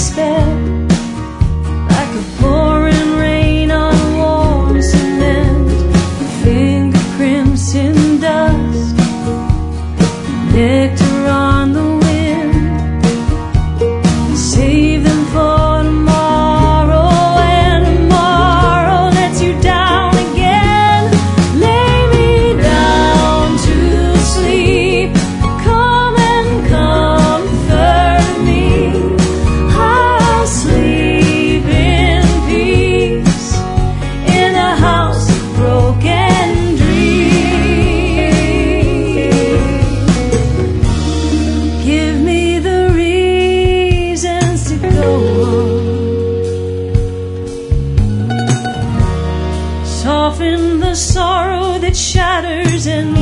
fell like a pouring rain on warm cement, a finger crimson dust, nectar on the wind. Save them for tomorrow, and tomorrow lets you down again. Lay me down to sleep, come and comfort me. I'll sleep in peace in a house of broken dreams. Give me the reasons to go on. Soften the sorrow that shatters and